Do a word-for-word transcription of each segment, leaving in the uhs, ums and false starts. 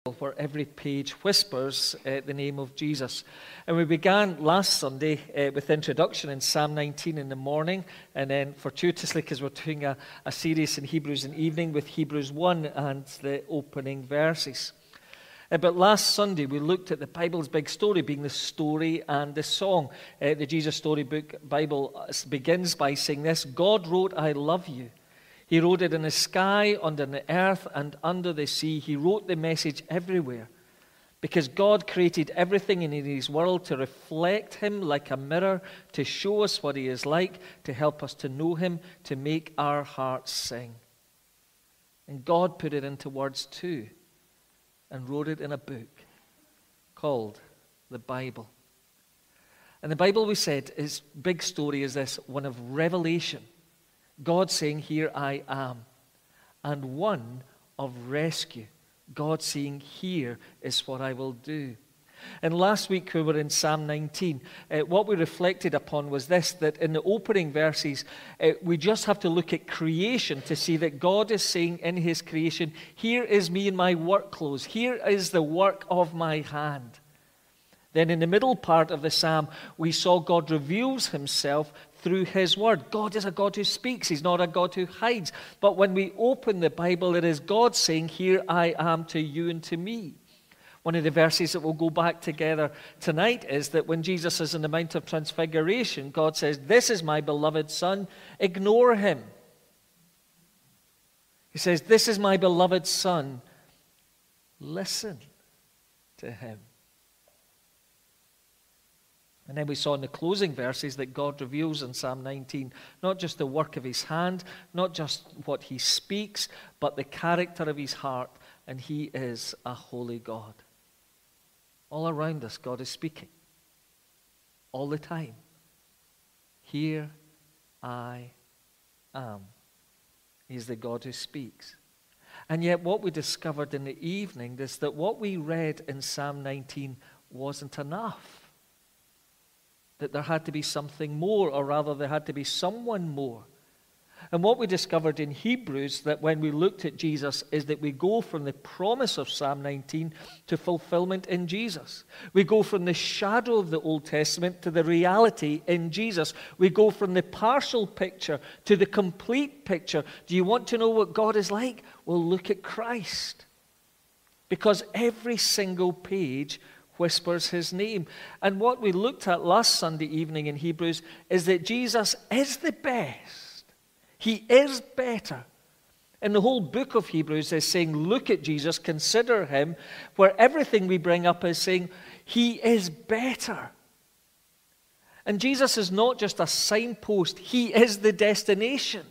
where every page whispers uh, the name of Jesus. And we began last Sunday uh, with introduction in Psalm nineteen in the morning, and then fortuitously, because we're doing a, a series in Hebrews in the evening, with Hebrews one and the opening verses. Uh, but last Sunday we looked at the Bible's big story, being the story and the song. Uh, the Jesus Storybook Bible begins by saying this: God wrote, "I love you." He wrote it in the sky, under the earth, and under the sea. He wrote the message everywhere. Because God created everything in his world to reflect him like a mirror, to show us what he is like, to help us to know him, to make our hearts sing. And God put it into words too, and wrote it in a book called the Bible. And the Bible, we said, its big story is this, one of revelation. God saying, "Here I am," and one of rescue. God saying, "Here is what I will do." And last week we were in Psalm nineteen. Uh, what we reflected upon was this, that in the opening verses, uh, we just have to look at creation to see that God is saying in his creation, "Here is me in my work clothes. Here is the work of my hand." Then in the middle part of the psalm, we saw God reveals himself through his word. God is a God who speaks. He's not a God who hides. But when we open the Bible, it is God saying, "Here I am to you and to me." One of the verses that we'll go back together tonight is that when Jesus is in the Mount of Transfiguration, God says, "This is my beloved Son, ignore him." He says, "This is my beloved Son, listen to him." And then we saw in the closing verses that God reveals in Psalm nineteen not just the work of his hand, not just what he speaks, but the character of his heart, and he is a holy God. All around us, God is speaking. All the time. "Here I am." He's the God who speaks. And yet what we discovered in the evening is that what we read in Psalm nineteen wasn't enough. That there had to be something more, or rather there had to be someone more. And what we discovered in Hebrews, that when we looked at Jesus, is that we go from the promise of Psalm nineteen to fulfillment in Jesus. We go from the shadow of the Old Testament to the reality in Jesus. We go from the partial picture to the complete picture. Do you want to know what God is like? Well, look at Christ. Because every single page whispers his name. And what we looked at last Sunday evening in Hebrews is that Jesus is the best. He is better. And the whole book of Hebrews is saying, look at Jesus, consider him, where everything we bring up is saying, he is better. And Jesus is not just a signpost, he is the destination.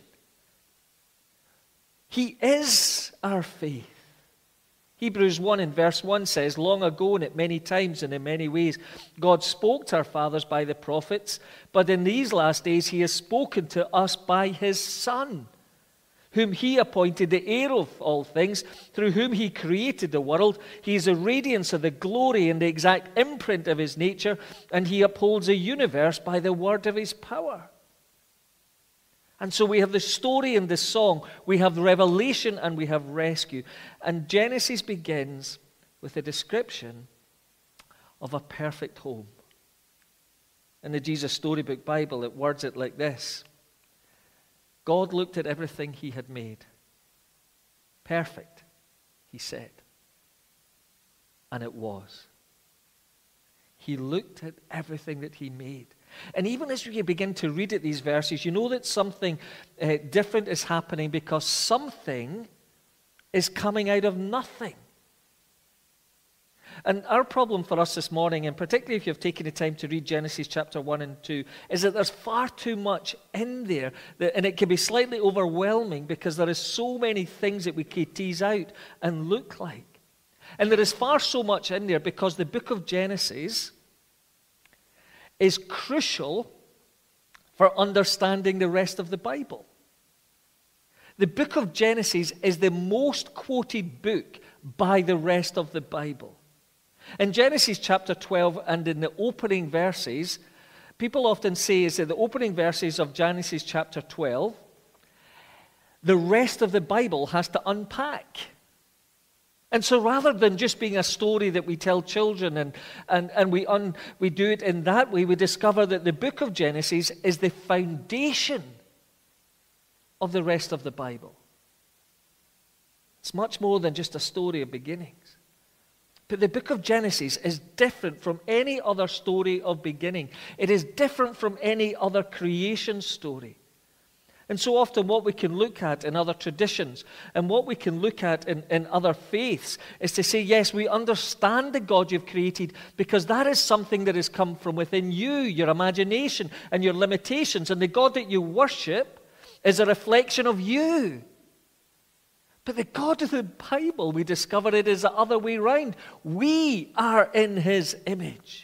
He is our faith. Hebrews one in verse one says, "Long ago and at many times and in many ways, God spoke to our fathers by the prophets, but in these last days he has spoken to us by his Son, whom he appointed the heir of all things, through whom he created the world. He is the radiance of the glory and the exact imprint of his nature, and he upholds the universe by the word of his power." And so we have the story and the song, we have revelation and we have rescue. And Genesis begins with a description of a perfect home. In the Jesus Storybook Bible, it words it like this: God looked at everything he had made. Perfect, he said. And it was. He looked at everything that he made. And even as you begin to read at these verses, you know that something uh, different is happening, because something is coming out of nothing. And our problem for us this morning, and particularly if you've taken the time to read Genesis chapter one and two, is that there's far too much in there, that, and it can be slightly overwhelming because there is so many things that we can tease out and look like. And there is far so much in there because the book of Genesis is crucial for understanding the rest of the Bible. The book of Genesis is the most quoted book by the rest of the Bible. In Genesis chapter twelve and in the opening verses, people often say is that the opening verses of Genesis chapter twelve, the rest of the Bible has to unpack. And so rather than just being a story that we tell children and, and, and we, un, we do it in that way, we discover that the book of Genesis is the foundation of the rest of the Bible. It's much more than just a story of beginnings. But the book of Genesis is different from any other story of beginning. It is different from any other creation story. And so often what we can look at in other traditions and what we can look at in, in other faiths is to say, yes, we understand the God you've created because that is something that has come from within you, your imagination and your limitations. And the God that you worship is a reflection of you. But the God of the Bible, we discover it is the other way around. We are in his image.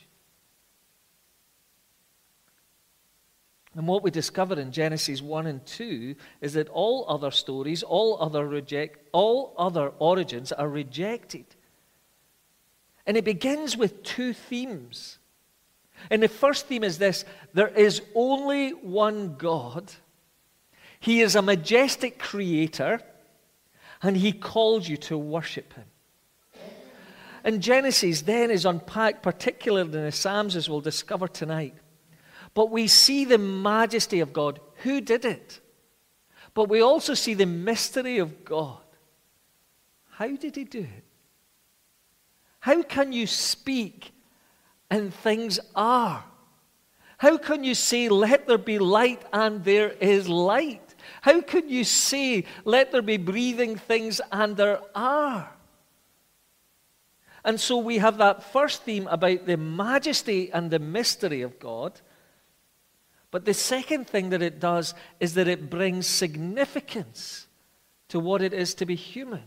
And what we discover in Genesis one and two is that all other stories, all other reject, all other origins are rejected. And it begins with two themes. And the first theme is this: there is only one God. He is a majestic creator, and he calls you to worship him. And Genesis then is unpacked, particularly in the Psalms, as we'll discover tonight. But we see the majesty of God. Who did it? But we also see the mystery of God. How did he do it? How can you speak and things are? How can you say, let there be light, and there is light? How can you say, let there be breathing things, and there are? And so we have that first theme about the majesty and the mystery of God. But the second thing that it does is that it brings significance to what it is to be human,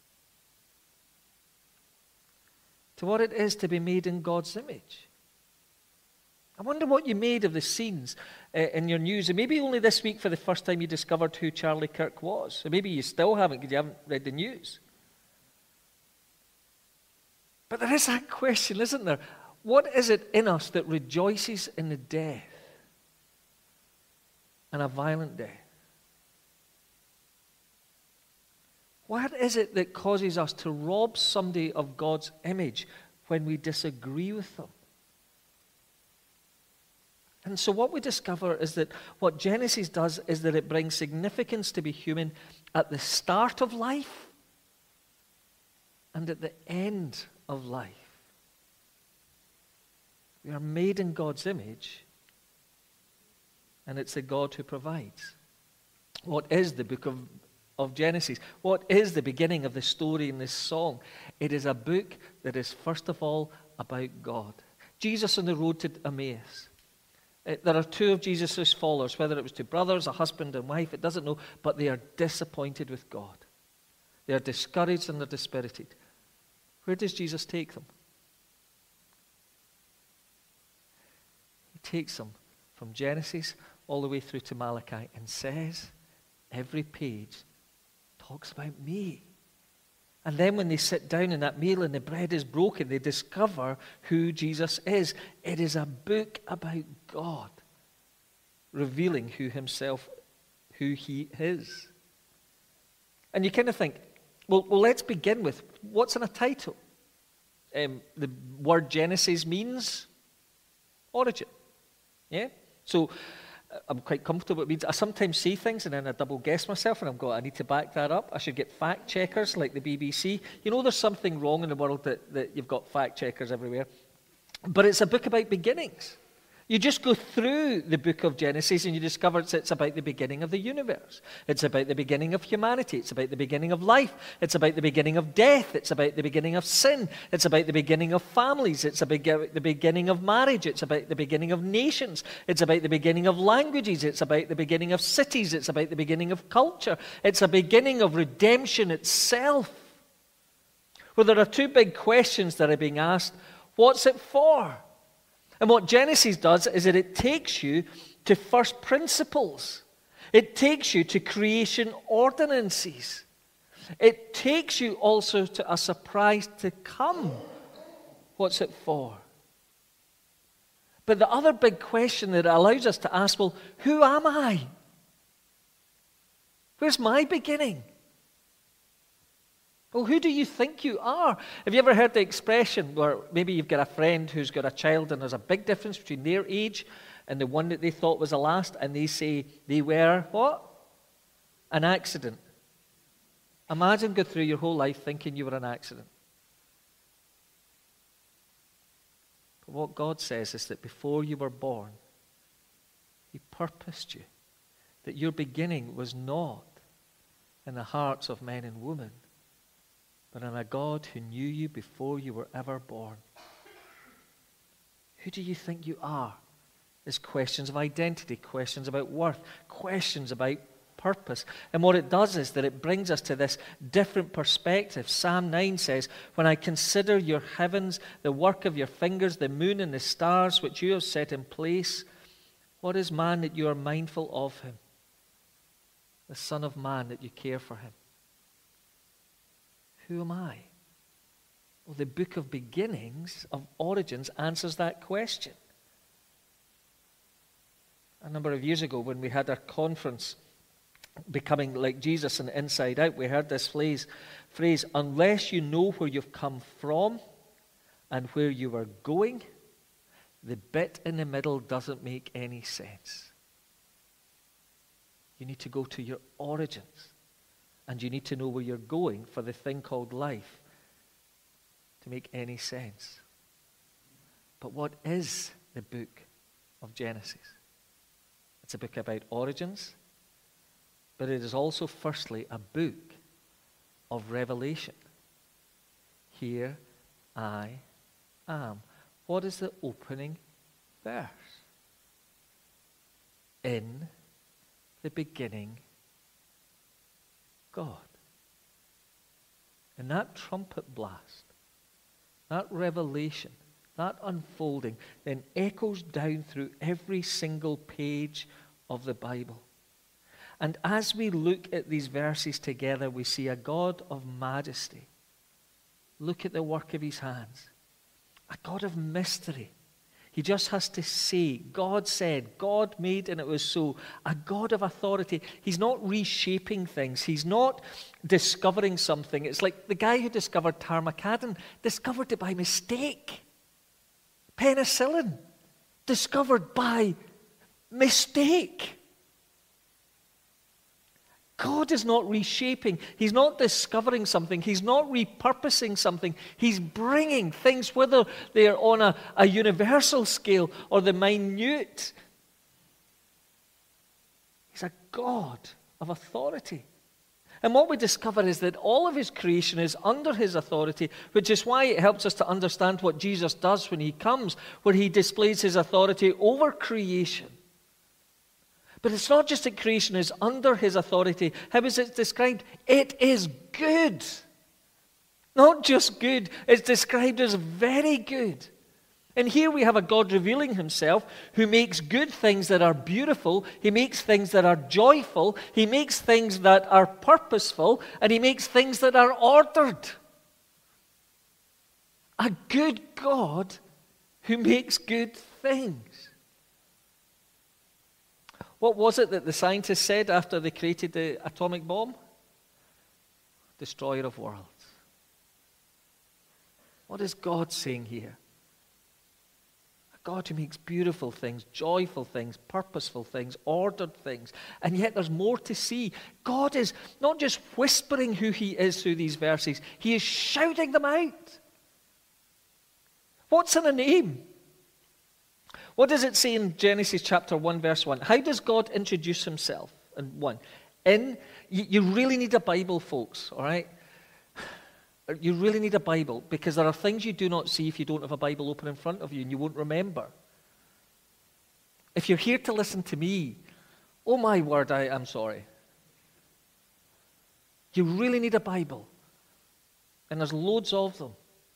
to what it is to be made in God's image. I wonder what you made of the scenes uh, in your news, and maybe only this week for the first time you discovered who Charlie Kirk was. Or maybe you still haven't because you haven't read the news. But there is that question, isn't there? What is it in us that rejoices in the death and a violent death? What is it that causes us to rob somebody of God's image when we disagree with them? And so what we discover is that what Genesis does is that it brings significance to be human at the start of life and at the end of life. We are made in God's image, and it's the God who provides. What is the book of, of Genesis? What is the beginning of the story in this song? It is a book that is first of all about God. Jesus on the road to Emmaus. Uh, there are two of Jesus' followers, whether it was two brothers, a husband and wife, it doesn't know, but they are disappointed with God. They are discouraged and they're dispirited. Where does Jesus take them? He takes them from Genesis all the way through to Malachi and says, every page talks about me. And then when they sit down in that meal and the bread is broken, they discover who Jesus is. It is a book about God, revealing who himself, who he is. And you kind of think, well, well let's begin with, what's in a title? Um, the word Genesis means origin. Yeah? So I'm quite comfortable. It means I sometimes say things and then I double guess myself and I'm going, I need to back that up. I should get fact checkers like the B B C. You know there's something wrong in the world that, that you've got fact checkers everywhere. But it's a book about beginnings. You just go through the book of Genesis and you discover it's, it's about the beginning of the universe. It's about the beginning of humanity. It's about the beginning of life. It's about the beginning of death. It's about the beginning of sin. It's about the beginning of families. It's about the beginning of marriage. It's about the beginning of nations. It's about the beginning of languages. It's about the beginning of cities. It's about the beginning of culture. It's a beginning of redemption itself. Well, there are two big questions that are being asked. What's it for? And what Genesis does is that it takes you to first principles. It takes you to creation ordinances. It takes you also to a surprise to come. What's it for? But the other big question that it allows us to ask, well, who am I? Where's my beginning? Well, who do you think you are? Have you ever heard the expression where maybe you've got a friend who's got a child and there's a big difference between their age and the one that they thought was the last, and they say they were, what? An accident. Imagine going through your whole life thinking you were an accident. But what God says is that before you were born, He purposed you, that your beginning was not in the hearts of men and women, but in a God who knew you before you were ever born. Who do you think you are? It's questions of identity, questions about worth, questions about purpose. And what it does is that it brings us to this different perspective. Psalm nine says, when I consider your heavens, the work of your fingers, the moon and the stars which you have set in place, what is man that you are mindful of him? The Son of Man that you care for him. Who am I? Well, the book of beginnings, of origins, answers that question. A number of years ago when we had our conference, Becoming Like Jesus and Inside Out, we heard this phrase, phrase, unless you know where you've come from and where you are going, the bit in the middle doesn't make any sense. You need to go to your origins, and you need to know where you're going for the thing called life to make any sense. But what is the book of Genesis? It's a book about origins, but it is also, firstly, a book of revelation. Here I am. What is the opening verse? In the beginning, God. And that trumpet blast, that revelation, that unfolding, then echoes down through every single page of the Bible. And as we look at these verses together, we see a God of majesty. Look at the work of his hands. A God of mystery. He just has to say, God said, God made, and it was so. A God of authority. He's not reshaping things. He's not discovering something. It's like the guy who discovered Tarmacadin discovered it by mistake. Penicillin, discovered by mistake. God is not reshaping. He's not discovering something. He's not repurposing something. He's bringing things, whether they are on a, a universal scale or the minute. He's a God of authority. And what we discover is that all of his creation is under his authority, which is why it helps us to understand what Jesus does when he comes, where he displays his authority over creation. But it's not just that creation is under his authority. How is it described? It is good. Not just good, it's described as very good. And here we have a God revealing himself who makes good things that are beautiful. He makes things that are joyful. He makes things that are purposeful. And he makes things that are ordered. A good God who makes good things. What was it that the scientists said after they created the atomic bomb? Destroyer of worlds. What is God saying here? A God who makes beautiful things, joyful things, purposeful things, ordered things. And yet there's more to see. God is not just whispering who he is through these verses. He is shouting them out. What's in a name? What does it say in Genesis chapter one, verse one? How does God introduce himself in one? In, you, you really need a Bible, folks, all right? You really need a Bible, because there are things you do not see if you don't have a Bible open in front of you, and you won't remember. If you're here to listen to me, oh my word, I am sorry. You really need a Bible, and there's loads of them.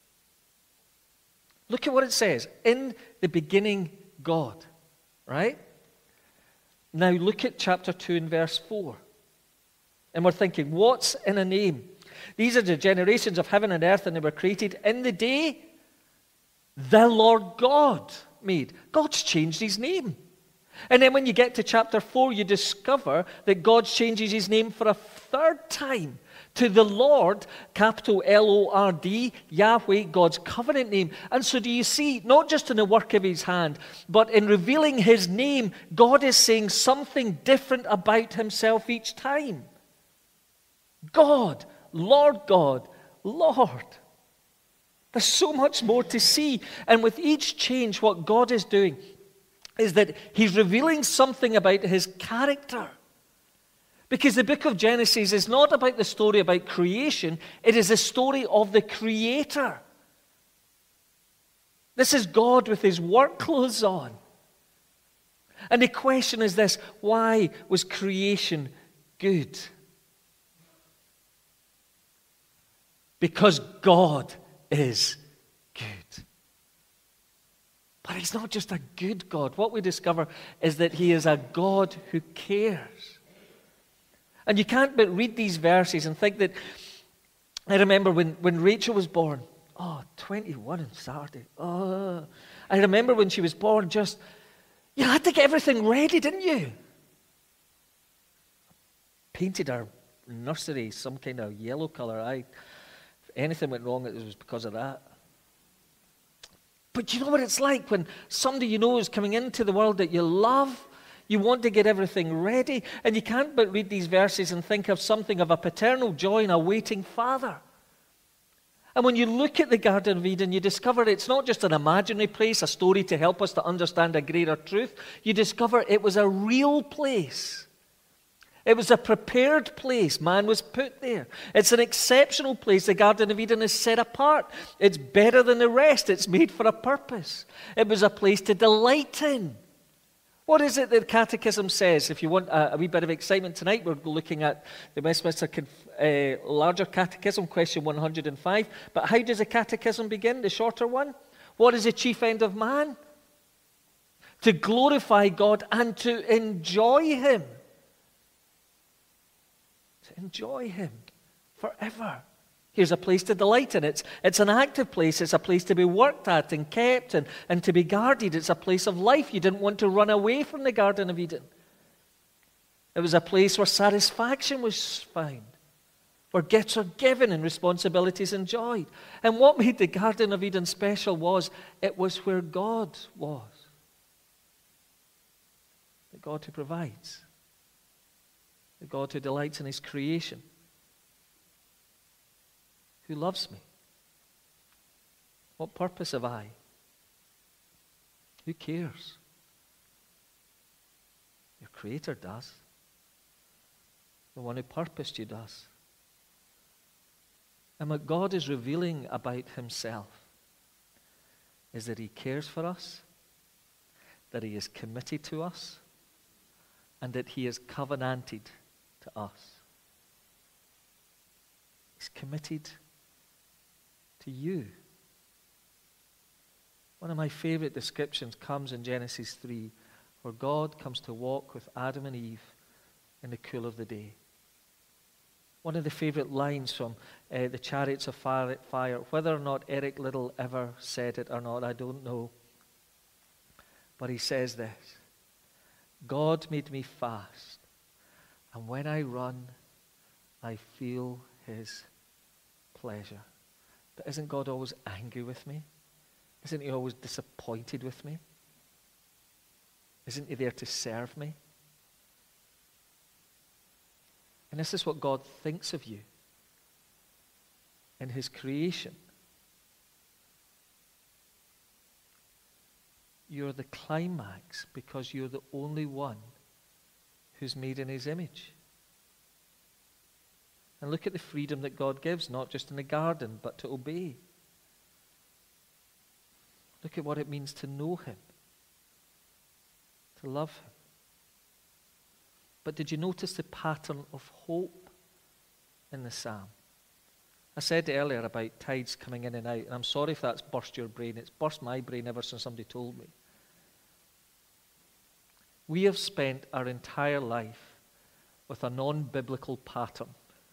Look at what it says. In the beginning, God, right? Now look at chapter two and verse four. And we're thinking, what's in a name? These are the generations of heaven and earth, and they were created in the day the Lord God made. God's changed his name. And then when you get to chapter four, you discover that God changes his name for a third time To the Lord, capital L O R D, Yahweh, God's covenant name. And so do you see, not just in the work of his hand, but in revealing his name, God is saying something different about himself each time. God, Lord God, Lord. There's so much more to see. And with each change, what God is doing is that he's revealing something about his character. Because the book of Genesis is not about the story about creation, it is a story of the Creator. This is God with his work clothes on. And the question is this: why was creation good? Because God is good. But he's not just a good God. What we discover is that he is a God who cares. And you can't but read these verses and think that, I remember when, when Rachel was born, oh, twenty-one on Saturday. Oh, I remember when she was born, just, you had to get everything ready, didn't you? Painted our nursery some kind of yellow color. I, if anything went wrong, it was because of that. But you know what it's like when somebody you know is coming into the world that you love. You want to get everything ready, and you can't but read these verses and think of something of a paternal joy in a waiting father. And when you look at the Garden of Eden, you discover it's not just an imaginary place, a story to help us to understand a greater truth. You discover it was a real place. It was a prepared place. Man was put there. It's an exceptional place. The Garden of Eden is set apart. It's better than the rest. It's made for a purpose. It was a place to delight in. What is it that the Catechism says? If you want a, a wee bit of excitement tonight, we're looking at the Westminster uh, Larger Catechism, question one hundred five. But how does the Catechism begin, the shorter one? What is the chief end of man? To glorify God and to enjoy him. To enjoy him forever. Here's a place to delight in. It's, it's an active place. It's a place to be worked at and kept and, and to be guarded. It's a place of life. You didn't want to run away from the Garden of Eden. It was a place where satisfaction was found, where gifts are given and responsibilities enjoyed. And what made the Garden of Eden special was it was where God was. The God who provides. The God who delights in his creation. Who loves me? What purpose have I? Who cares? Your Creator does. The one who purposed you does. And what God is revealing about himself is that he cares for us, that he is committed to us, and that he is covenanted to us. He's committed to you. One of my favorite descriptions comes in Genesis three, where God comes to walk with Adam and Eve in the cool of the day. One of the favorite lines from uh, the Chariots of Fire, whether or not Eric Liddell ever said it or not, I don't know. But he says this: God made me fast, and when I run, I feel his pleasure. But isn't God always angry with me? Isn't he always disappointed with me? Isn't he there to serve me? And this is what God thinks of you in his creation. You're the climax because you're the only one who's made in his image. And look at the freedom that God gives, not just in the garden, but to obey. Look at what it means to know him, to love him. But did you notice the pattern of hope in the psalm? I said earlier about tides coming in and out, and I'm sorry if that's burst your brain. It's burst my brain ever since somebody told me. We have spent our entire life with a non-biblical pattern.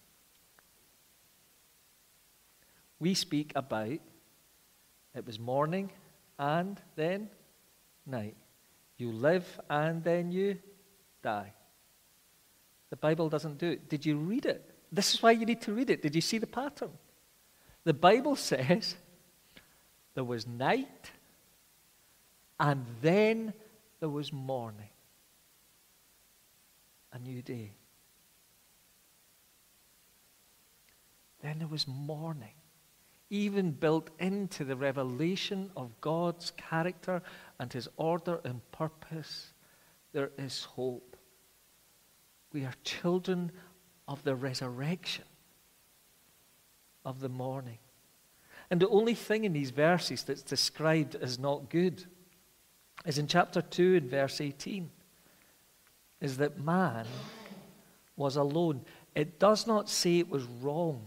We speak about it was morning and then night. You live and then you die. The Bible doesn't do it. Did you read it? This is why you need to read it. Did you see the pattern? The Bible says there was night and then there was morning. A new day. Then there was morning. Even built into the revelation of God's character and his order and purpose, there is hope. We are children of the resurrection, of the morning. And the only thing in these verses that's described as not good is in chapter two and verse eighteen, is that man was alone. It does not say it was wrong.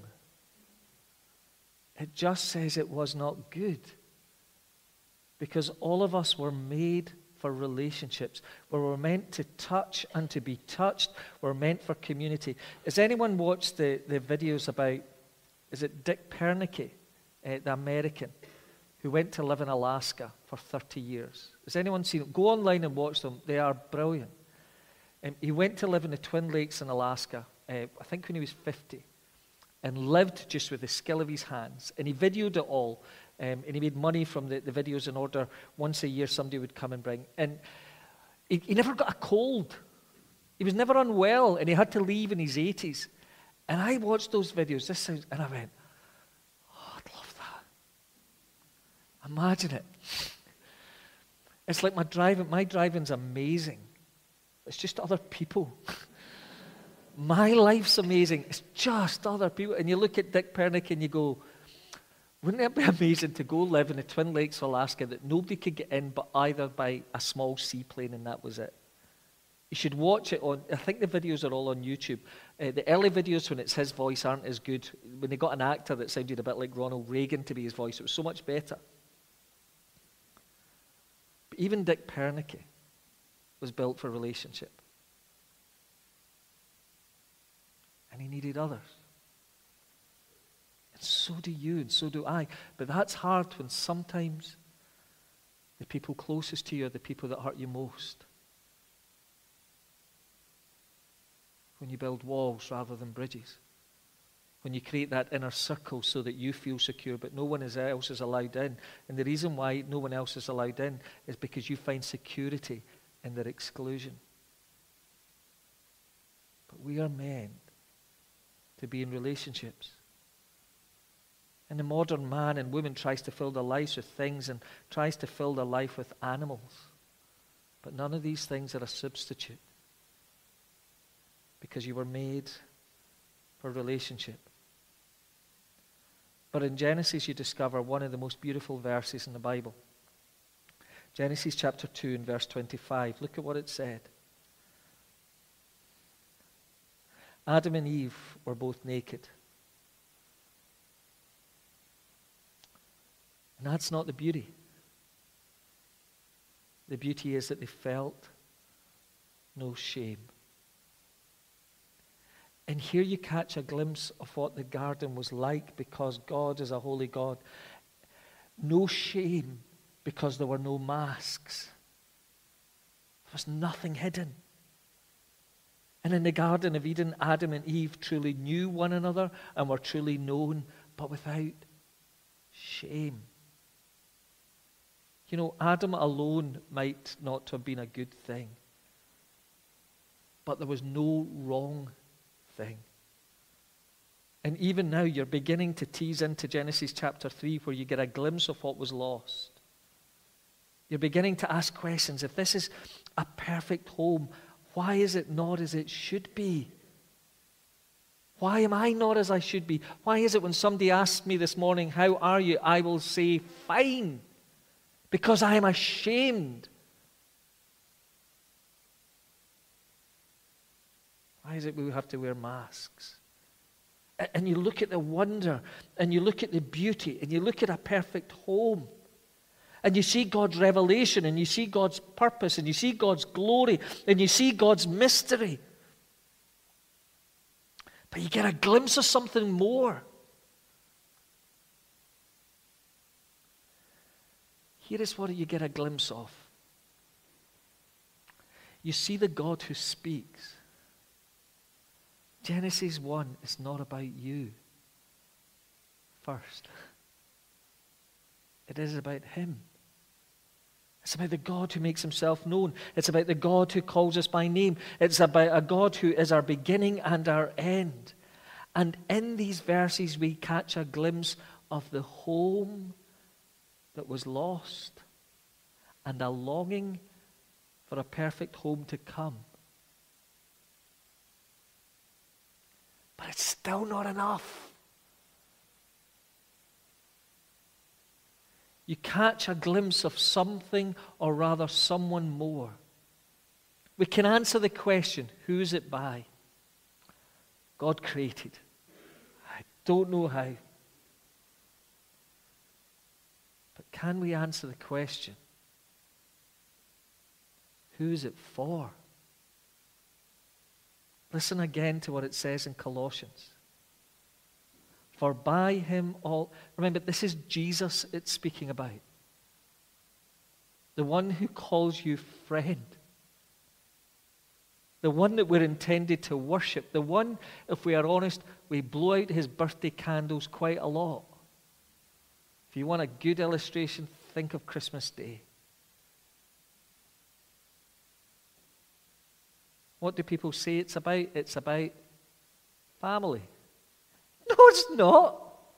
It just says it was not good. Because all of us were made for relationships, where we're meant to touch and to be touched. We're meant for community. Has anyone watched the, the videos about, is it Dick Pernicke, uh, the American, who went to live in Alaska for thirty years? Has anyone seen it? Go online and watch them. They are brilliant. Um, he went to live in the Twin Lakes in Alaska, uh, I think when he was fifty. And lived just with the skill of his hands. And he videoed it all. Um, and he made money from the, the videos in order once a year somebody would come and bring. And he, he never got a cold. He was never unwell. And he had to leave in his eighties. And I watched those videos. This sounds, and I went, oh, I'd love that. Imagine it. It's like my driving. My driving's amazing. It's just other people. My life's amazing. It's just other people. And you look at Dick Pernicke and you go, wouldn't it be amazing to go live in the Twin Lakes, Alaska, that nobody could get in but either by a small seaplane, and that was it. You should watch it on, I think the videos are all on YouTube. Uh, the early videos when it's his voice aren't as good. When they got an actor that sounded a bit like Ronald Reagan to be his voice, it was so much better. But even Dick Pernicke was built for relationship. And he needed others. And so do you, and so do I. But that's hard when sometimes the people closest to you are the people that hurt you most. When you build walls rather than bridges. When you create that inner circle so that you feel secure, but no one else is allowed in. And the reason why no one else is allowed in is because you find security in their exclusion. But we are meant to be in relationships. And the modern man and woman tries to fill their lives with things and tries to fill their life with animals. But none of these things are a substitute. Because you were made for relationship. But in Genesis you discover one of the most beautiful verses in the Bible. Genesis chapter two and verse twenty-five. Look at what it said. Adam and Eve were both naked. And that's not the beauty. The beauty is that they felt no shame. And here you catch a glimpse of what the garden was like, because God is a holy God. No shame, because there were no masks. There was nothing hidden. And in the Garden of Eden, Adam and Eve truly knew one another and were truly known, but without shame. You know, Adam alone might not have been a good thing, but there was no wrong thing. And even now, you're beginning to tease into Genesis chapter three, where you get a glimpse of what was lost. You're beginning to ask questions. If this is a perfect home, why is it not as it should be? Why am I not as I should be? Why is it when somebody asks me this morning, how are you? I will say, fine, because I am ashamed. Why is it we have to wear masks? And you look at the wonder, and you look at the beauty, and you look at a perfect home. And you see God's revelation, and you see God's purpose, and you see God's glory, and you see God's mystery. But you get a glimpse of something more. Here is what you get a glimpse of. You see the God who speaks, Genesis one is not about you first. It is about him. It's about the God who makes himself known. It's about the God who calls us by name. It's about a God who is our beginning and our end. And in these verses, we catch a glimpse of the home that was lost and a longing for a perfect home to come. But it's still not enough. You catch a glimpse of something, or rather someone more. We can answer the question, who is it by? God created. I don't know how. But can we answer the question, who is it for? Listen again to what it says in Colossians. For by him all... Remember, this is Jesus it's speaking about. The one who calls you friend. The one that we're intended to worship. The one, if we are honest, we blow out his birthday candles quite a lot. If you want a good illustration, think of Christmas Day. What do people say it's about? It's about family. No, it's not.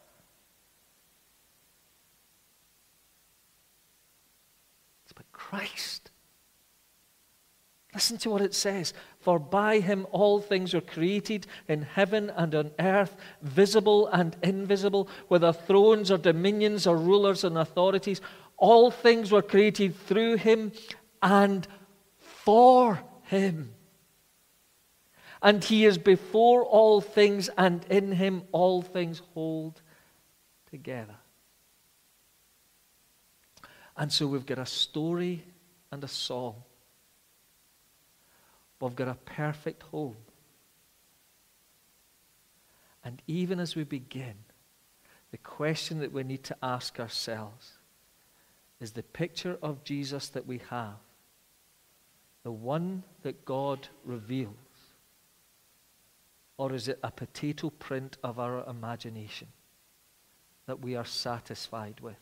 It's about Christ. Listen to what it says. For by him all things were created in heaven and on earth, visible and invisible, whether thrones or dominions or rulers and authorities. All things were created through him and for him. And he is before all things, and in him all things hold together. And so we've got a story and a song. We've got a perfect home. And even as we begin, the question that we need to ask ourselves is the picture of Jesus that we have, the one that God reveals, or is it a potato print of our imagination that we are satisfied with?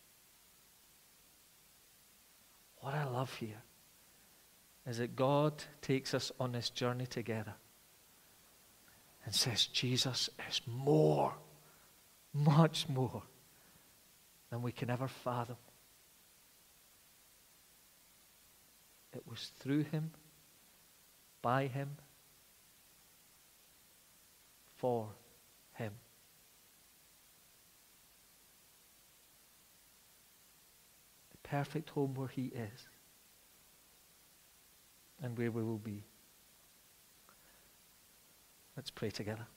What I love here is that God takes us on this journey together and says, Jesus is more, much more than we can ever fathom. It was through him, by him, for him. The perfect home where he is and where we will be. Let's pray together.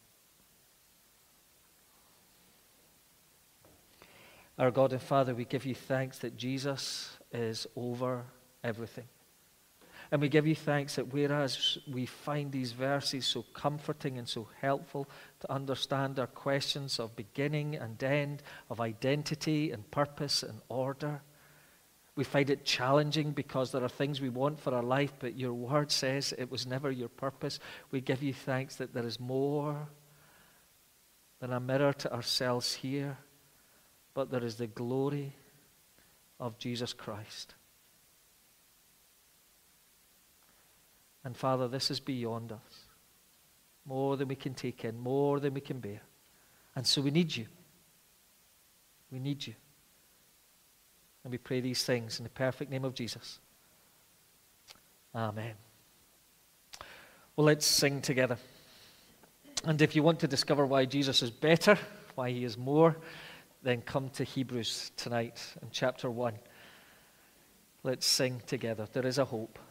Our God and Father, we give you thanks that Jesus is over everything. And we give you thanks that whereas we find these verses so comforting and so helpful to understand our questions of beginning and end, of identity and purpose and order, we find it challenging because there are things we want for our life, but your word says it was never your purpose. We give you thanks that there is more than a mirror to ourselves here, but there is the glory of Jesus Christ. And Father, this is beyond us. More than we can take in, more than we can bear. And so we need you. We need you. And we pray these things in the perfect name of Jesus. Amen. Well, let's sing together. And if you want to discover why Jesus is better, why he is more, then come to Hebrews tonight in chapter one. Let's sing together. There is a hope.